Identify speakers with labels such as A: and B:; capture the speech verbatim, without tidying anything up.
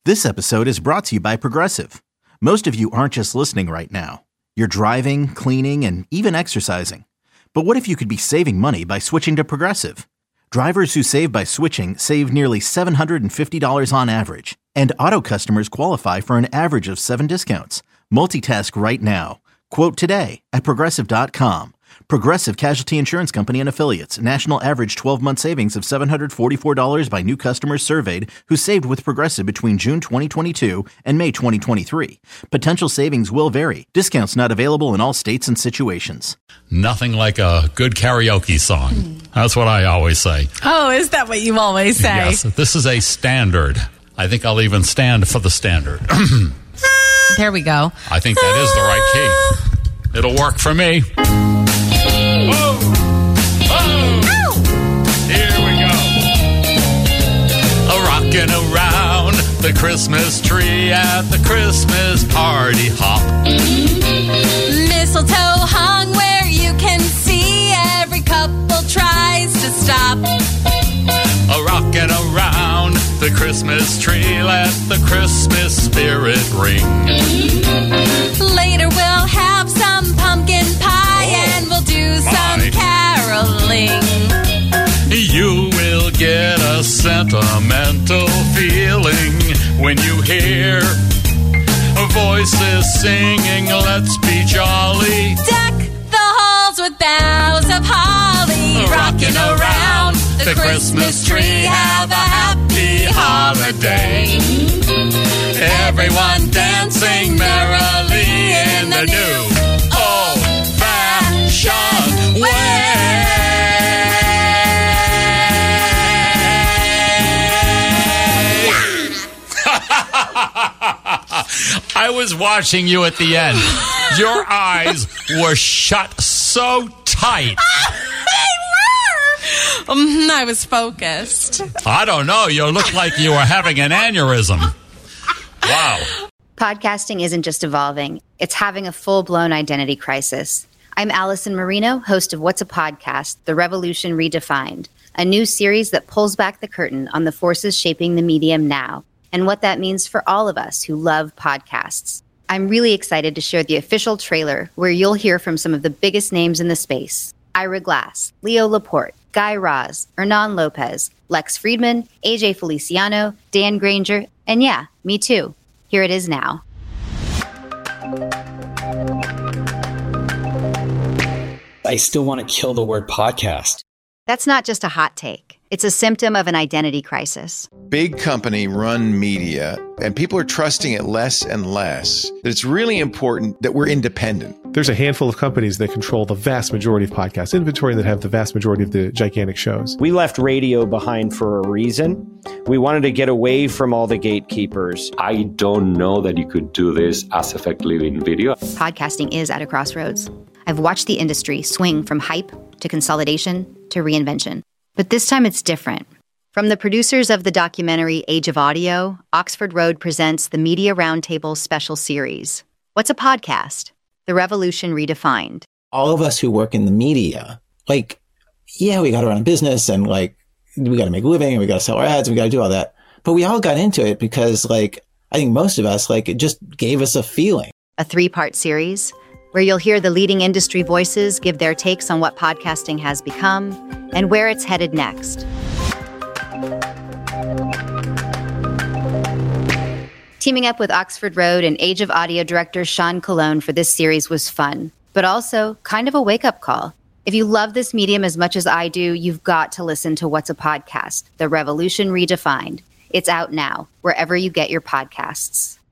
A: This episode is brought to you by Progressive. Most of you aren't just listening right now. You're driving, cleaning, and even exercising. But what if you could be saving money by switching to Progressive? Drivers who save by switching save nearly seven hundred fifty dollars on average. And auto customers qualify for an average of seven discounts. Multitask right now. Quote today at Progressive dot com. Progressive Casualty Insurance Company and Affiliates. National average twelve-month savings of seven hundred forty-four dollars by new customers surveyed who saved with Progressive between June twenty twenty-two and May twenty twenty-three. Potential savings will vary. Discounts not available in all states and situations.
B: Nothing like a good karaoke song. That's what I always say.
C: Oh, is that what you always say?
B: Yes, this is a standard. I think I'll even stand for the standard.
C: There we go.
B: I think that is the right key. It'll work for me. Oh! Oh! Here we go. A rockin' around the Christmas tree at the Christmas party hop.
C: Mistletoe hung where you can see every couple tries to stop.
B: A rockin' around the Christmas tree, let the Christmas spirit ring.
C: Later we'll have some pumpkin pie oh, and we'll do some
B: my.
C: caroling.
B: You will get a sentimental feeling when you hear voices singing, let's be jolly.
C: Deck the halls with boughs of holly. Rocking around the Christmas tree, have a happy holiday. Everyone dancing merrily in the new old-fashioned way.
B: I was watching you at the end. Your eyes were shut so tight.
C: Um, I was focused.
B: I don't know. You looked like you were having an aneurysm. Wow.
D: Podcasting isn't just evolving. It's having a full-blown identity crisis. I'm Allison Marino, host of What's a Podcast? The Revolution Redefined, a new series that pulls back the curtain on the forces shaping the medium now and what that means for all of us who love podcasts. I'm really excited to share the official trailer where you'll hear from some of the biggest names in the space. Ira Glass, Leo Laporte, Guy Raz, Hernan Lopez, Lex Friedman, A J Feliciano, Dan Granger, and yeah, me too. Here it is now.
E: I still want to kill the word podcast.
D: That's not just a hot take. It's a symptom of an identity crisis.
F: Big company run media, and people are trusting it less and less. That it's really important that we're independent.
G: There's a handful of companies that control the vast majority of podcast inventory and that have the vast majority of the gigantic shows.
H: We left radio behind for a reason. We wanted to get away from all the gatekeepers.
I: I don't know that you could do this as effectively in video.
D: Podcasting is at a crossroads. I've watched the industry swing from hype to consolidation to reinvention. But this time it's different. From the producers of the documentary Age of Audio, Oxford Road presents the Media Roundtable special series. What's a podcast? The Revolution Redefined.
E: All of us who work in the media, like, yeah, we got to run a business and like, we got to make a living and we got to sell our ads and we got to do all that. But we all got into it because like, I think most of us, like, it just gave us a feeling.
D: A three-part series where you'll hear the leading industry voices give their takes on what podcasting has become and where it's headed next. Teaming up with Oxford Road and Age of Audio director Sean Colon for this series was fun, but also kind of a wake-up call. If you love this medium as much as I do, you've got to listen to What's a Podcast? The Revolution Redefined. It's out now, wherever you get your podcasts.